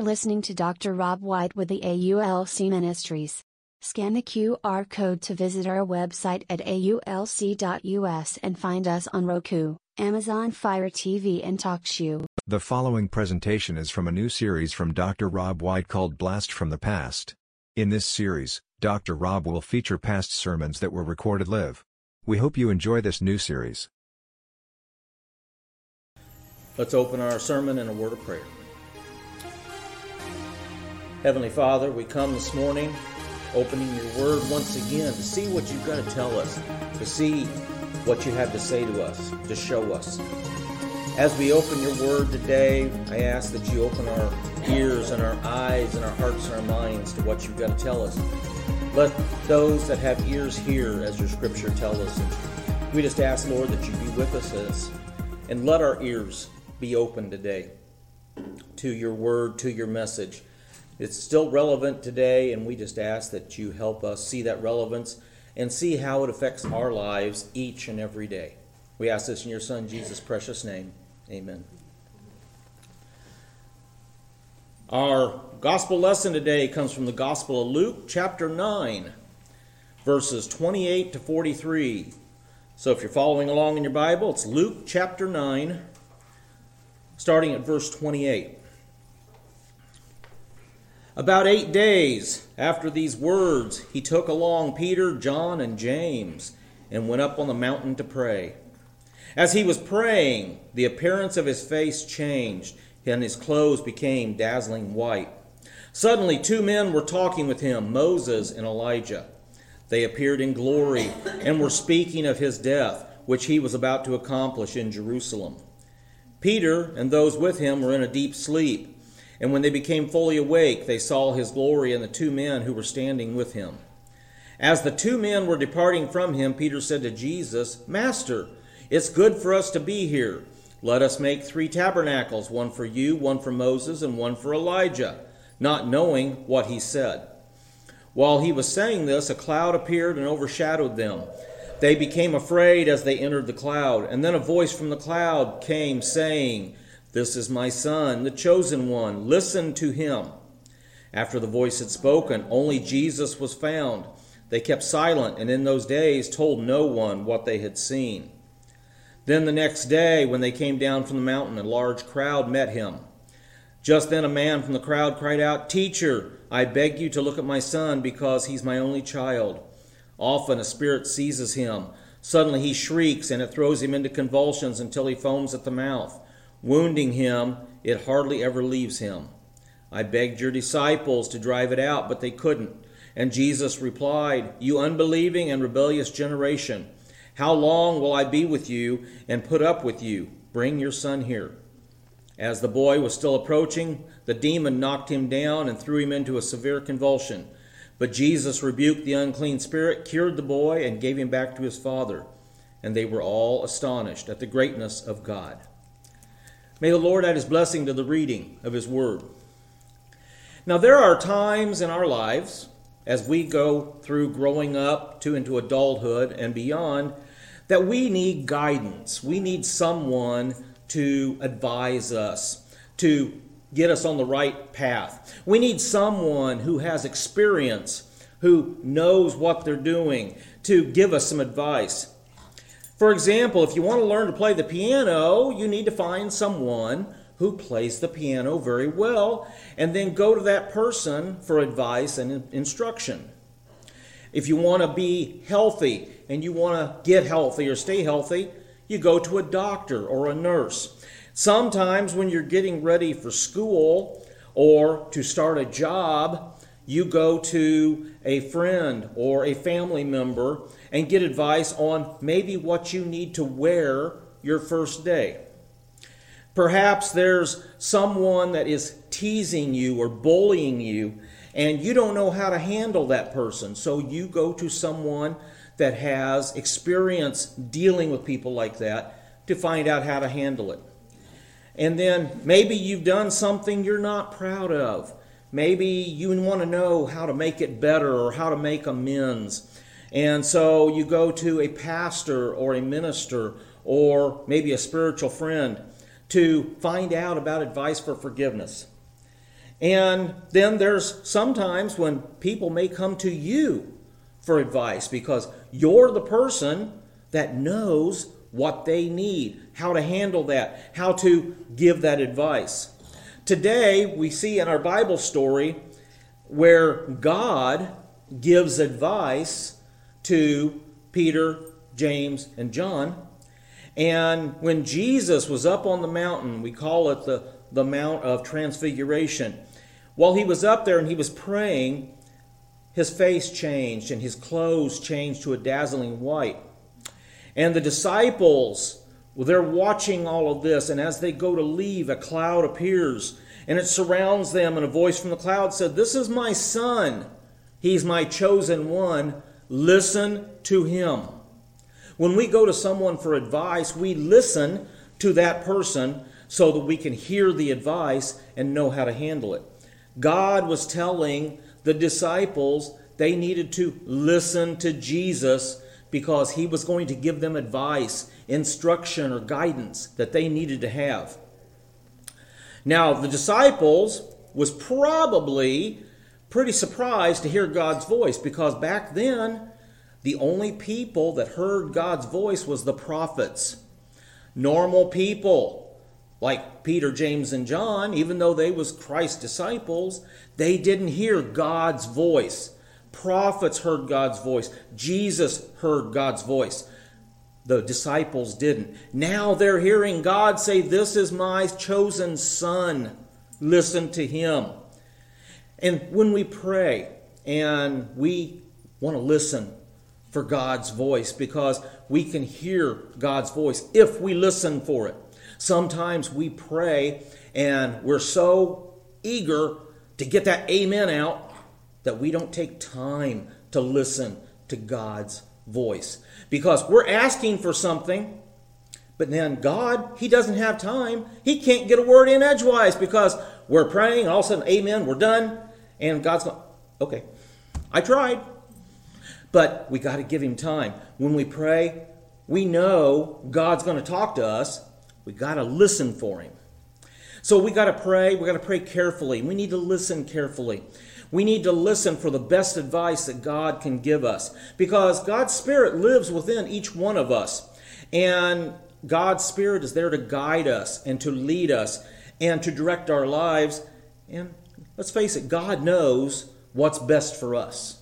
for listening to Dr. Rob White with the AULC Ministries. Scan the QR code to visit our website at aulc.us and find us on Roku, Amazon Fire TV and TalkShoe. The following presentation is from a new series from Dr. Rob White called Blast from the Past. In this series, Dr. Rob will feature past sermons that were recorded live. We hope you enjoy this new series. Let's open our sermon in a word of prayer. Heavenly Father, we come this morning opening your word once again to see what you've got to tell us, to see what you have to say to us, to show us. As we open your word today, I ask that you open our ears and our eyes and our hearts and our minds to what you've got to tell us. Let those that have ears hear as your scripture tells us. And we just ask, Lord, that you be with us and let our ears be open today to your word, to your message. It's still relevant today, and we just ask that you help us see that relevance and see how it affects our lives each and every day. We ask this in your Son, Jesus' precious name. Amen. Our gospel lesson today comes from the Gospel of Luke, chapter 9, verses 28 to 43. So if you're following along in your Bible, it's Luke chapter 9, starting at verse 28. About 8 days after these words, he took along Peter, John, and James, and went up on the mountain to pray. As he was praying, the appearance of his face changed, and his clothes became dazzling white. Suddenly 2 men were talking with him, Moses and Elijah. They appeared in glory and were speaking of his death, which he was about to accomplish in Jerusalem. Peter and those with him were in a deep sleep. And when they became fully awake, they saw his glory and the 2 men who were standing with him. As the 2 men were departing from him, Peter said to Jesus, "Master, it's good for us to be here. Let us make 3 tabernacles, one for you, one for Moses, and one for Elijah," not knowing what he said. While he was saying this, a cloud appeared and overshadowed them. They became afraid as they entered the cloud. And then a voice from the cloud came saying, "This is my Son, the chosen one. Listen to him." After the voice had spoken, only Jesus was found. They kept silent, and in those days told no one what they had seen. Then the next day, when they came down from the mountain, a large crowd met him. Just then a man from the crowd cried out, "Teacher, I beg you to look at my son, because he's my only child. Often a spirit seizes him. Suddenly he shrieks, and it throws him into convulsions until he foams at the mouth. Wounding him, it hardly ever leaves him. I begged your disciples to drive it out, but they couldn't." And Jesus replied, "You unbelieving and rebellious generation, how long will I be with you and put up with you? Bring your son here." As the boy was still approaching, the demon knocked him down and threw him into a severe convulsion. But Jesus rebuked the unclean spirit, cured the boy, and gave him back to his father. And they were all astonished at the greatness of God. May the Lord add his blessing to the reading of his word. Now there are times in our lives, as we go through growing up into adulthood and beyond, that we need guidance. We need someone to advise us, to get us on the right path. We need someone who has experience, who knows what they're doing, to give us some advice. For example, if you want to learn to play the piano, you need to find someone who plays the piano very well, and then go to that person for advice and instruction. If you want to be healthy and you want to get healthy or stay healthy, you go to a doctor or a nurse. Sometimes when you're getting ready for school or to start a job, you go to a friend or a family member and get advice on maybe what you need to wear your first day. Perhaps there's someone that is teasing you or bullying you, and you don't know how to handle that person. So you go to someone that has experience dealing with people like that to find out how to handle it. And then maybe you've done something you're not proud of. Maybe you want to know how to make it better or how to make amends. And so you go to a pastor or a minister or maybe a spiritual friend to find out about advice for forgiveness. And then there's sometimes when people may come to you for advice because you're the person that knows what they need, how to handle that, how to give that advice. Today, we see in our Bible story where God gives advice to Peter, James, and John. And when Jesus was up on the mountain, we call it the Mount of Transfiguration, while he was up there and he was praying, his face changed and his clothes changed to a dazzling white. And the disciples, well, they're watching all of this, and as they go to leave, a cloud appears, and it surrounds them, and a voice from the cloud said, "This is my Son. He's my chosen one. Listen to him." When we go to someone for advice, we listen to that person so that we can hear the advice and know how to handle it. God was telling the disciples they needed to listen to Jesus because he was going to give them advice, instruction, or guidance that they needed to have. Now, the disciples was probably pretty surprised to hear God's voice because back then, the only people that heard God's voice was the prophets. Normal people like Peter, James, and John, even though they was Christ's disciples, they didn't hear God's voice. Prophets heard God's voice. Jesus heard God's voice. The disciples didn't. Now they're hearing God say, "This is my chosen Son. Listen to him." And when we pray and we want to listen for God's voice because we can hear God's voice if we listen for it. Sometimes we pray and we're so eager to get that amen out that we don't take time to listen to God's voice. Because we're asking for something, but then God, he doesn't have time. He can't get a word in edgewise because we're praying and all of a sudden, amen, we're done. And God's going, okay, I tried. But we got to give him time. When we pray, we know God's going to talk to us. We got to listen for him. So we got to pray. We got to pray carefully. We need to listen carefully. We need to listen for the best advice that God can give us because God's Spirit lives within each one of us. And God's Spirit is there to guide us and to lead us and to direct our lives. And let's face it, God knows what's best for us.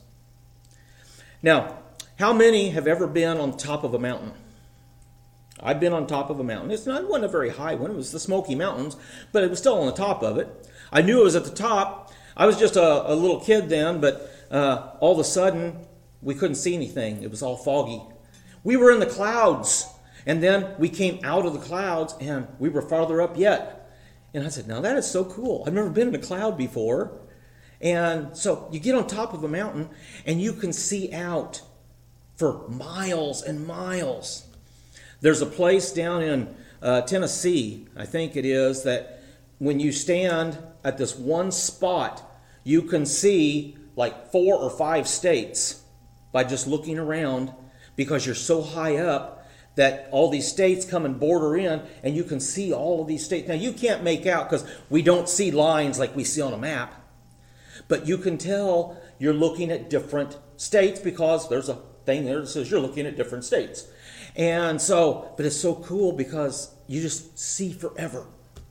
Now, how many have ever been on top of a mountain? I've been on top of a mountain. It wasn't a very high one. It was the Smoky Mountains, but it was still on the top of it. I knew it was at the top. I was just a little kid then, but all of a sudden, we couldn't see anything. It was all foggy. We were in the clouds, and then we came out of the clouds, and we were farther up yet. And I said, now that is so cool. I've never been in a cloud before. And so you get on top of a mountain and you can see out for miles and miles. There's a place down in Tennessee, I think it is, that when you stand at this one spot, you can see like 4 or 5 states by just looking around because you're so high up that all these states come and border in and you can see all of these states. Now you can't make out because we don't see lines like we see on a map. But you can tell you're looking at different states because there's a thing there that says you're looking at different states. And so, but it's so cool because you just see forever.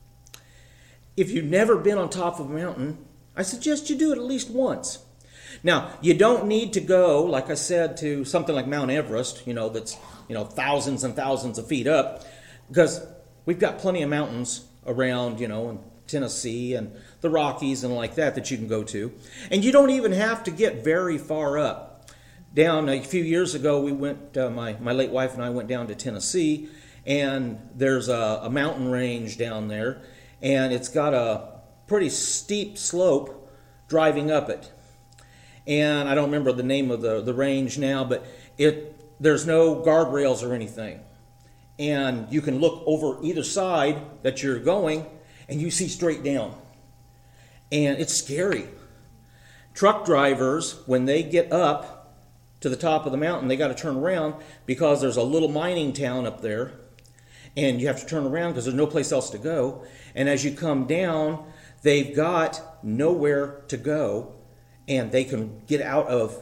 If you've never been on top of a mountain, I suggest you do it at least once. Now, you don't need to go, like I said, to something like Mount Everest, that's, thousands and thousands of feet up, because we've got plenty of mountains around, in Tennessee and the Rockies and like that you can go to. And you don't even have to get very far up. Down a few years ago, we went, my late wife and I went down to Tennessee, and there's a mountain range down there, and it's got a pretty steep slope driving up it. And I don't remember the name of the range now, but there's no guardrails or anything. And you can look over either side that you're going, and you see straight down. And it's scary. Truck drivers, when they get up to the top of the mountain, they got to turn around because there's a little mining town up there. And you have to turn around because there's no place else to go. And as you come down, They've got nowhere to go, and they can get out of,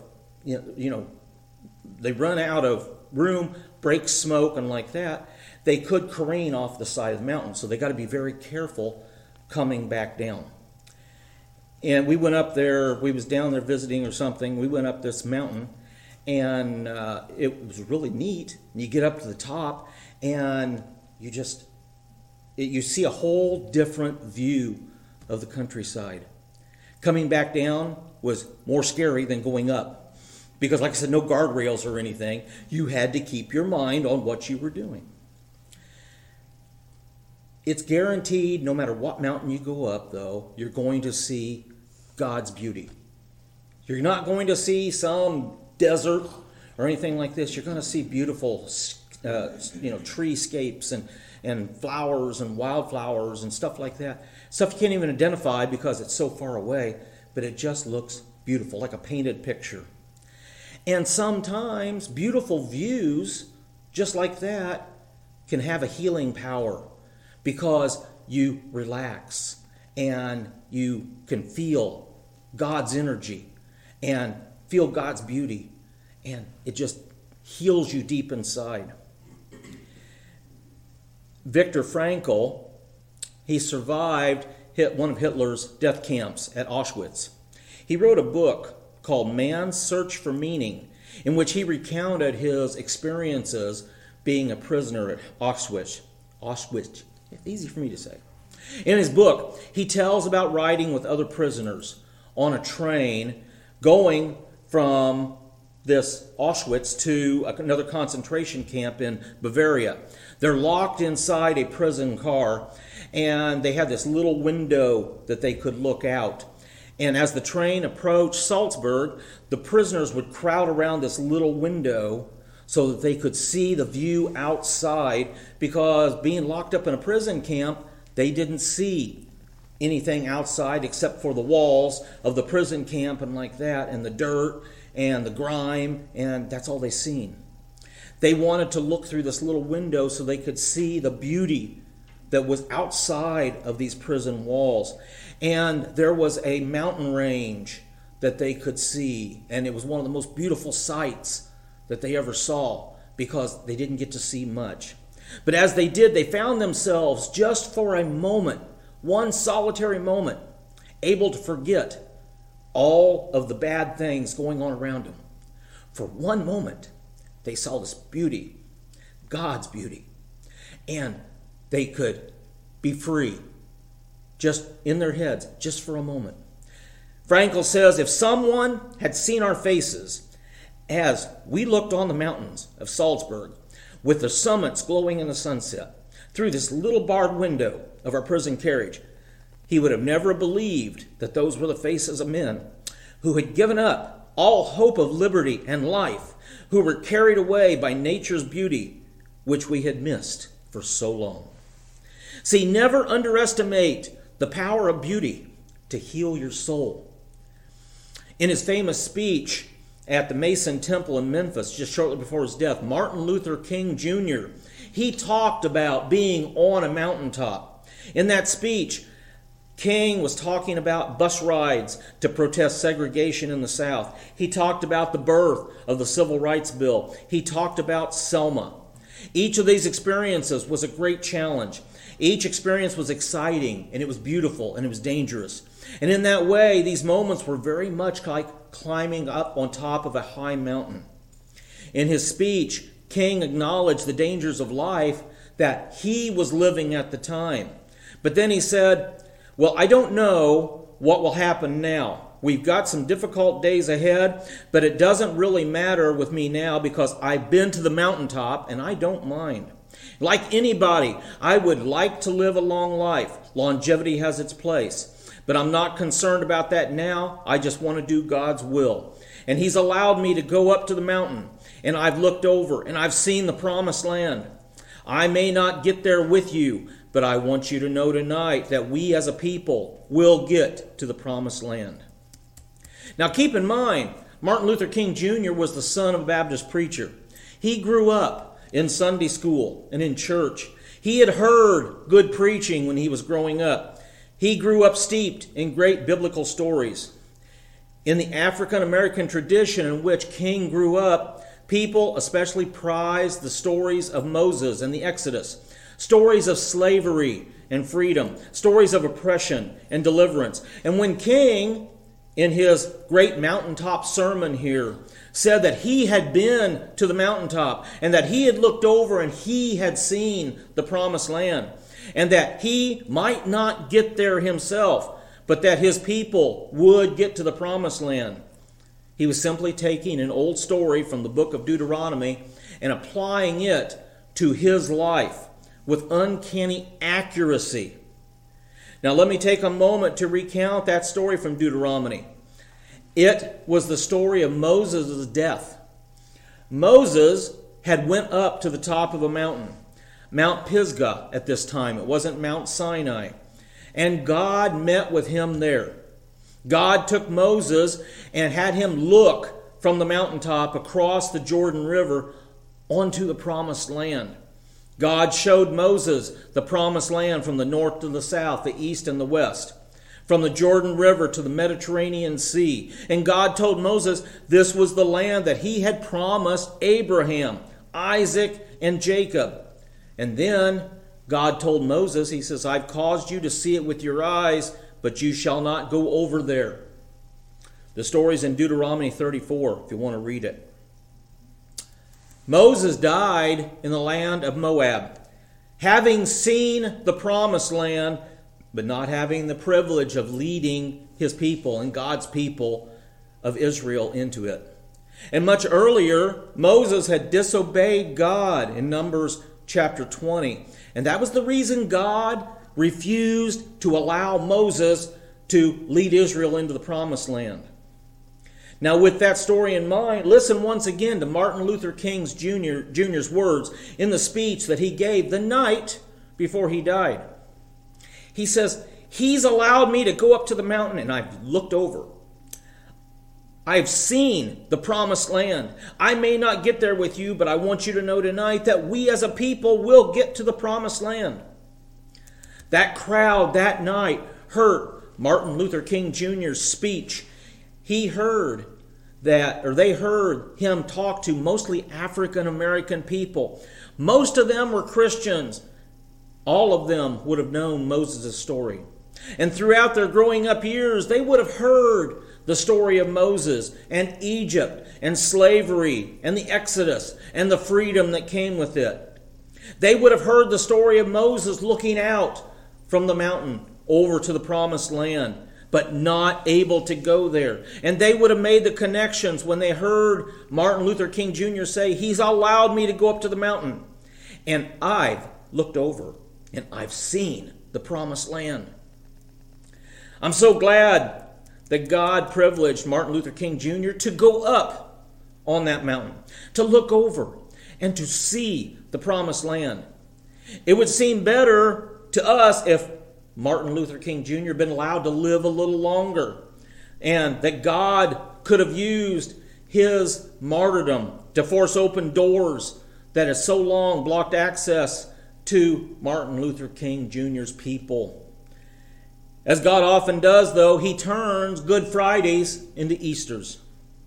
they run out of room, break smoke, and like that. They could careen off the side of the mountain, so they got to be very careful coming back down. And we went up there, we was down there visiting or something, we went up this mountain, and it was really neat. You get up to the top, and you see a whole different view of the countryside. Coming back down was more scary than going up. Because, like I said, no guardrails or anything. You had to keep your mind on what you were doing. It's guaranteed, no matter what mountain you go up, though, you're going to see God's beauty. You're not going to see some desert or anything like this. You're going to see beautiful, treescapes and flowers and wildflowers and stuff like that. Stuff you can't even identify because it's so far away, but it just looks beautiful, like a painted picture. And sometimes beautiful views, just like that, can have a healing power because you relax and you can feel God's energy and feel God's beauty, and it just heals you deep inside. Viktor Frankl, he survived one of Hitler's death camps at Auschwitz. He wrote a book called Man's Search for Meaning, in which he recounted his experiences being a prisoner at Auschwitz. It's easy for me to say. In his book, he tells about riding with other prisoners on a train going from this Auschwitz to another concentration camp in Bavaria. They're locked inside a prison car, and they have this little window that they could look out. And as the train approached Salzburg, the prisoners would crowd around this little window so that they could see the view outside, because being locked up in a prison camp, they didn't see anything outside except for the walls of the prison camp and like that, and the dirt and the grime, and that's all they seen. They wanted to look through this little window so they could see the beauty that was outside of these prison walls. And there was a mountain range that they could see, and it was one of the most beautiful sights that they ever saw because they didn't get to see much. But as they did, they found themselves just for a moment, one solitary moment, able to forget all of the bad things going on around them. For one moment, they saw this beauty, God's beauty, and they could be free, just in their heads, just for a moment. Frankl says, if someone had seen our faces as we looked on the mountains of Salzburg with the summits glowing in the sunset through this little barred window of our prison carriage, he would have never believed that those were the faces of men who had given up all hope of liberty and life, who were carried away by nature's beauty, which we had missed for so long. See, never underestimate the power of beauty to heal your soul. In his famous speech at the Mason Temple in Memphis, just shortly before his death, Martin Luther King Jr., he talked about being on a mountaintop. In that speech, King was talking about bus rides to protest segregation in the South. He talked about the birth of the Civil Rights Bill. He talked about Selma. Each of these experiences was a great challenge. Each experience was exciting, and it was beautiful, and it was dangerous. And in that way, these moments were very much like climbing up on top of a high mountain. In his speech, King acknowledged the dangers of life that he was living at the time. But then he said, well, I don't know what will happen now. We've got some difficult days ahead, but it doesn't really matter with me now because I've been to the mountaintop and I don't mind. Like anybody, I would like to live a long life. Longevity has its place. But I'm not concerned about that now. I just want to do God's will. And He's allowed me to go up to the mountain, and I've looked over, and I've seen the promised land. I may not get there with you, but I want you to know tonight that we as a people will get to the promised land. Now keep in mind, Martin Luther King Jr. was the son of a Baptist preacher. He grew up in Sunday school and in church. He had heard good preaching when he was growing up. He grew up steeped in great biblical stories. In the African American tradition in which King grew up, people especially prized the stories of Moses and the Exodus, stories of slavery and freedom, stories of oppression and deliverance. And when King, in his great mountaintop sermon here, said that he had been to the mountaintop and that he had looked over and he had seen the promised land, and that he might not get there himself, but that his people would get to the promised land, he was simply taking an old story from the book of Deuteronomy and applying it to his life with uncanny accuracy. Now let me take a moment to recount that story from Deuteronomy. It was the story of Moses' death. Moses had went up to the top of a mountain, Mount Pisgah at this time. It wasn't Mount Sinai. And God met with him there. God took Moses and had him look from the mountaintop across the Jordan River onto the promised land. God showed Moses the promised land from the north to the south, the east and the west, from the Jordan River to the Mediterranean Sea. And God told Moses this was the land that he had promised Abraham, Isaac, and Jacob. And then God told Moses, he says, I've caused you to see it with your eyes, but you shall not go over there. The story's in Deuteronomy 34, if you want to read it. Moses died in the land of Moab, having seen the promised land, but not having the privilege of leading his people and God's people of Israel into it. And much earlier, Moses had disobeyed God in Numbers chapter 20. And that was the reason God refused to allow Moses to lead Israel into the promised land. Now, with that story in mind, listen once again to Martin Luther King Jr.'s words in the speech that he gave the night before he died. He says, He's allowed me to go up to the mountain, and I've looked over. I've seen the promised land. I may not get there with you, but I want you to know tonight that we as a people will get to the promised land. That crowd that night heard Martin Luther King Jr.'s speech. They heard him talk to mostly African American people. Most of them were Christians. All of them would have known Moses' story. And throughout their growing up years, they would have heard the story of Moses and Egypt and slavery and the Exodus and the freedom that came with it. They would have heard the story of Moses looking out from the mountain over to the promised land, but not able to go there. And they would have made the connections when they heard Martin Luther King Jr. say, He's allowed me to go up to the mountain. And I've looked over and I've seen the promised land. I'm so glad that God privileged Martin Luther King Jr. to go up on that mountain, to look over and to see the promised land. It would seem better to us if Martin Luther King Jr. had been allowed to live a little longer, and that God could have used his martyrdom to force open doors that has so long blocked access to Martin Luther King Jr.'s people. As God often does, though, he turns Good Fridays into Easters.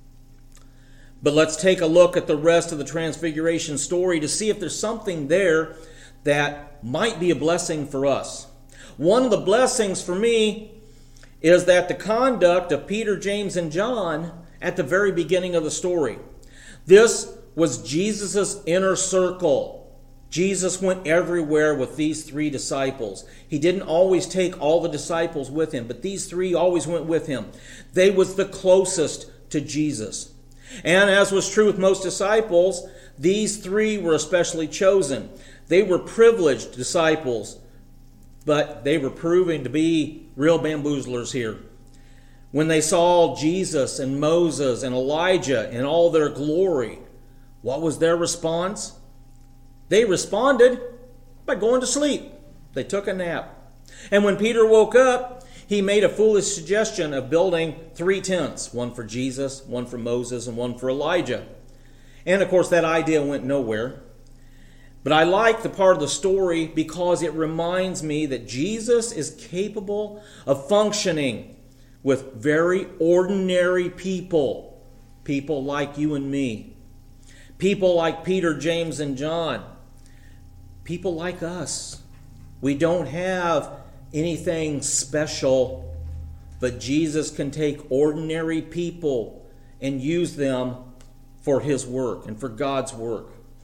But let's take a look at the rest of the Transfiguration story to see if there's something there that might be a blessing for us. One of the blessings for me is that the conduct of Peter, James, and John at the very beginning of the story. This was Jesus' inner circle. Jesus went everywhere with these three disciples. He didn't always take all the disciples with him, but these three always went with him. They was the closest to Jesus. And as was true with most disciples, these three were especially chosen. They were privileged disciples, but they were proving to be real bamboozlers here. When they saw Jesus and Moses and Elijah in all their glory, what was their response? They responded by going to sleep. They took a nap. And when Peter woke up, he made a foolish suggestion of building 3 tents, one for Jesus, one for Moses, and one for Elijah. And of course, that idea went nowhere. But I like the part of the story because it reminds me that Jesus is capable of functioning with very ordinary people. People like you and me. People like Peter, James, and John. People like us. We don't have anything special, but Jesus can take ordinary people and use them for His work and for God's work.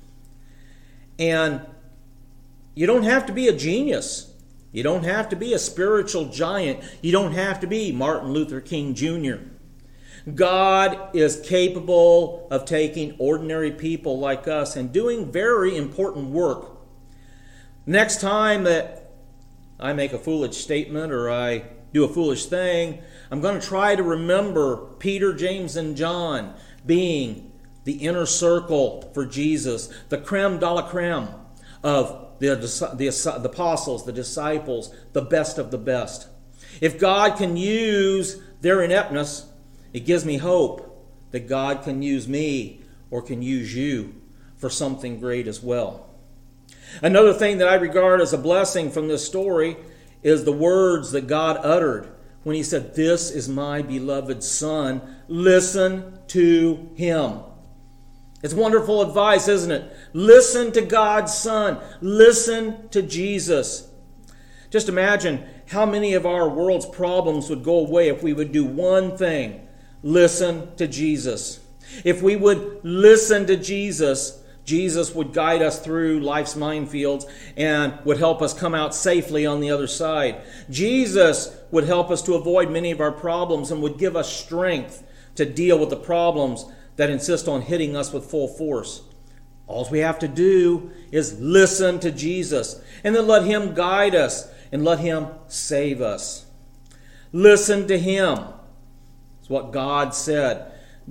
And you don't have to be a genius. You don't have to be a spiritual giant. You don't have to be Martin Luther King Jr. God is capable of taking ordinary people like us and doing very important work. Next time that I make a foolish statement or I do a foolish thing, I'm going to try to remember Peter, James, and John being the inner circle for Jesus, the creme de la creme of the apostles, the disciples, the best of the best. If God can use their ineptness, it gives me hope that God can use me or can use you for something great as well. Another thing that I regard as a blessing from this story is the words that God uttered when He said, "This is my beloved Son. Listen to Him." It's wonderful advice, isn't it? Listen to God's Son. Listen to Jesus. Just imagine how many of our world's problems would go away if we would do one thing. Listen to Jesus. If we would listen to Jesus, Jesus would guide us through life's minefields and would help us come out safely on the other side. Jesus would help us to avoid many of our problems and would give us strength to deal with the problems that insist on hitting us with full force. All we have to do is listen to Jesus and then let Him guide us and let Him save us. Listen to Him. It's what God said.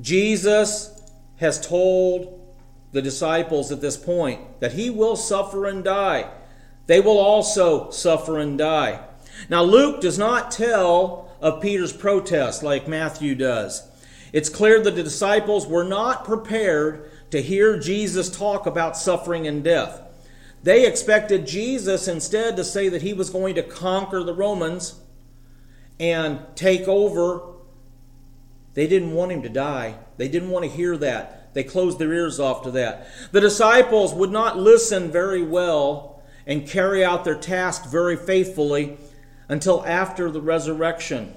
Jesus has told the disciples at this point that He will suffer and die. They will also suffer and die. Now, Luke does not tell of Peter's protest like Matthew does. It's clear that the disciples were not prepared to hear Jesus talk about suffering and death. They expected Jesus instead to say that He was going to conquer the Romans and take over. They didn't want Him to die. They didn't want to hear that. They closed their ears off to that. The disciples would not listen very well and carry out their task very faithfully until after the resurrection.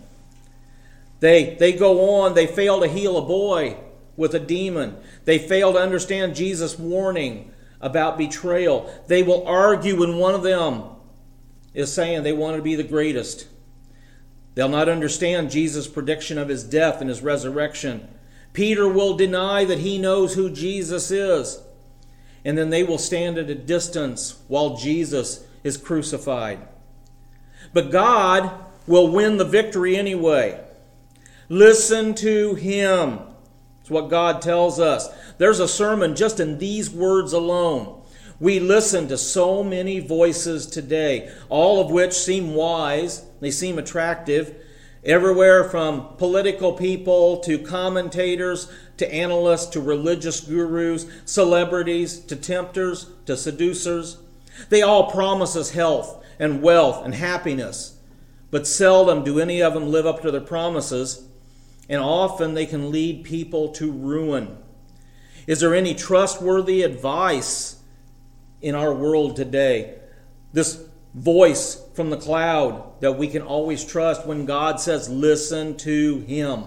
They go on, they fail to heal a boy with a demon. They fail to understand Jesus' warning about betrayal. They will argue when one of them is saying they want to be the greatest. They'll not understand Jesus' prediction of His death and His resurrection. Peter will deny that he knows who Jesus is. And then they will stand at a distance while Jesus is crucified. But God will win the victory anyway. Listen to Him. It's what God tells us. There's a sermon just in these words alone. We listen to so many voices today, all of which seem wise, they seem attractive, everywhere from political people to commentators to analysts to religious gurus, celebrities to tempters to seducers. They all promise us health and wealth and happiness, but seldom do any of them live up to their promises. And often they can lead people to ruin. Is there any trustworthy advice in our world today? This voice from the cloud that we can always trust when God says, listen to Him.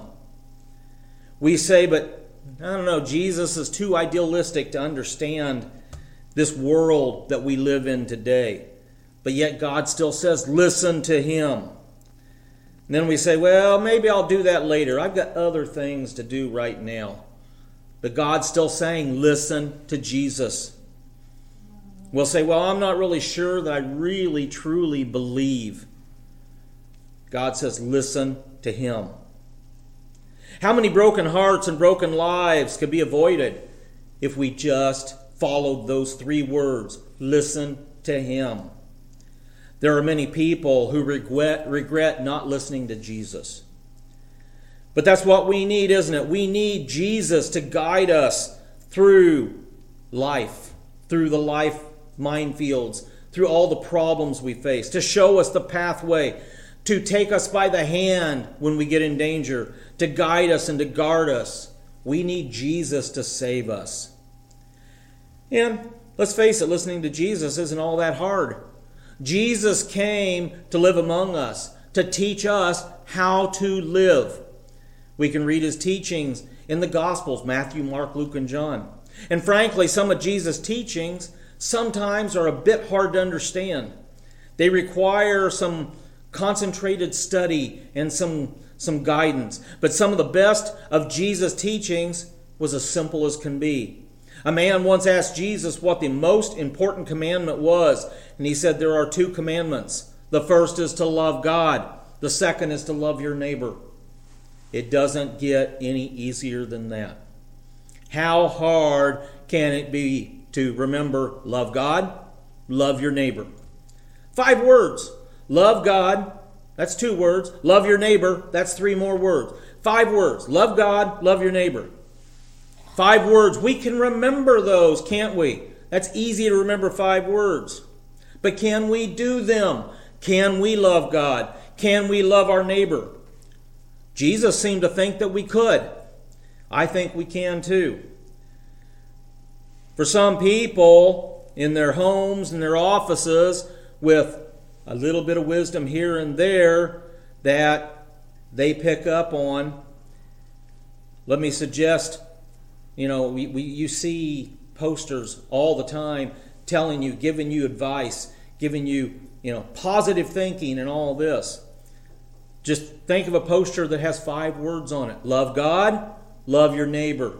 We say, but I don't know, Jesus is too idealistic to understand this world that we live in today. But yet God still says, listen to Him. And then we say, well, maybe I'll do that later. I've got other things to do right now. But God's still saying, listen to Jesus. We'll say, well, I'm not really sure that I really, truly believe. God says, listen to Him. How many broken hearts and broken lives could be avoided if we just followed those 3 words, listen to Him? There are many people who regret not listening to Jesus. But that's what we need, isn't it? We need Jesus to guide us through life, through the life minefields, through all the problems we face, to show us the pathway, to take us by the hand when we get in danger, to guide us and to guard us. We need Jesus to save us. And let's face it, listening to Jesus isn't all that hard. Jesus came to live among us, to teach us how to live. We can read his teachings in the Gospels, Matthew, Mark, Luke, and John. And frankly, some of Jesus' teachings sometimes are a bit hard to understand. They require some concentrated study and some guidance. But some of the best of Jesus' teachings was as simple as can be. A man once asked Jesus what the most important commandment was, and he said there are two commandments. The first is to love God. The second is to love your neighbor. It doesn't get any easier than that. How hard can it be to remember love God, love your neighbor? 5 words. Love God, that's 2 words. Love your neighbor, that's 3 more words. 5 words. Love God, love your neighbor. 5 words. We can remember those, can't we? That's easy to remember 5 words. But can we do them? Can we love God? Can we love our neighbor? Jesus seemed to think that we could. I think we can too. For some people in their homes and their offices, with a little bit of wisdom here and there that they pick up on, let me suggest, you see posters all the time telling you, giving you advice, giving you, positive thinking and all this. Just think of a poster that has 5 words on it. Love God, love your neighbor.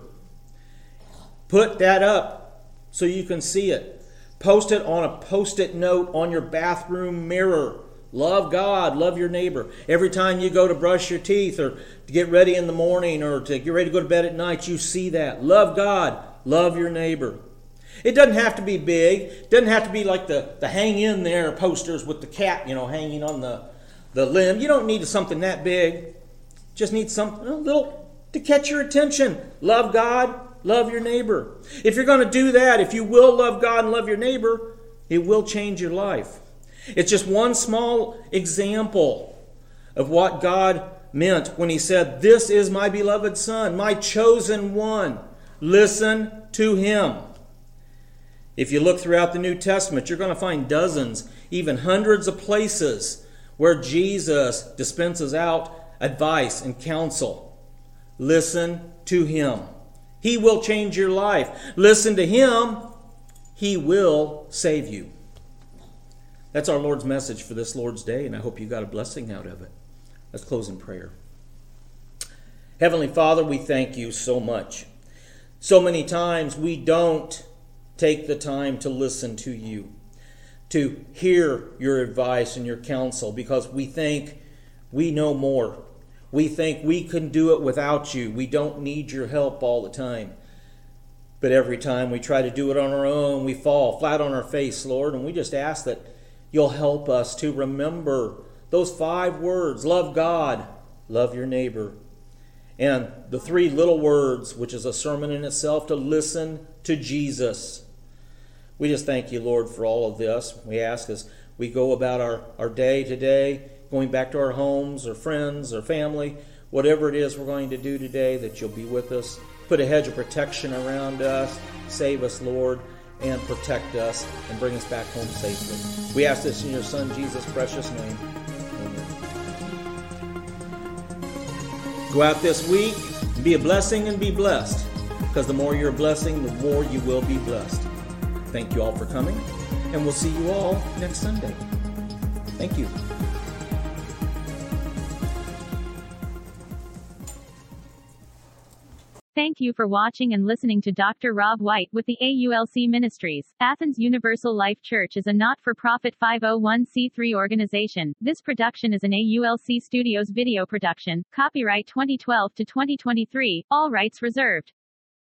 Put that up so you can see it. Post it on a Post-it note on your bathroom mirror. Love God, love your neighbor. Every time you go to brush your teeth or to get ready in the morning or to get ready to go to bed at night, you see that. Love God, love your neighbor. It doesn't have to be big. It doesn't have to be like the hang in there posters with the cat, hanging on the limb. You don't need something that big. Just need something a little to catch your attention. Love God, love your neighbor. If you're going to do that, if you will love God and love your neighbor, it will change your life. It's just one small example of what God meant when he said, "This is my beloved Son, my chosen one. Listen to him." If you look throughout the New Testament, you're going to find dozens, even hundreds of places where Jesus dispenses out advice and counsel. Listen to him. He will change your life. Listen to him. He will save you. That's our Lord's message for this Lord's Day, and I hope you got a blessing out of it. Let's close in prayer. Heavenly Father, we thank you so much. So many times we don't take the time to listen to you, to hear your advice and your counsel, because we think we know more. We think we can do it without you. We don't need your help all the time. But every time we try to do it on our own, we fall flat on our face, Lord, and we just ask that you'll help us to remember those 5 words: love God, love your neighbor. And the 3 little words, which is a sermon in itself, to listen to Jesus. We just thank you, Lord, for all of this. We ask as we go about our day today, going back to our homes or friends or family, whatever it is we're going to do today, that you'll be with us. Put a hedge of protection around us. Save us, Lord, and protect us and bring us back home safely. We ask this in your Son, Jesus' precious name. Amen. Go out this week, be a blessing and be blessed, because the more you're a blessing, the more you will be blessed. Thank you all for coming, and we'll see you all next Sunday. Thank you. Thank you for watching and listening to Dr. Rob White with the AULC Ministries. Athens Universal Life Church is a not-for-profit 501c3 organization. This production is an AULC Studios video production. Copyright 2012 to 2023. All rights reserved.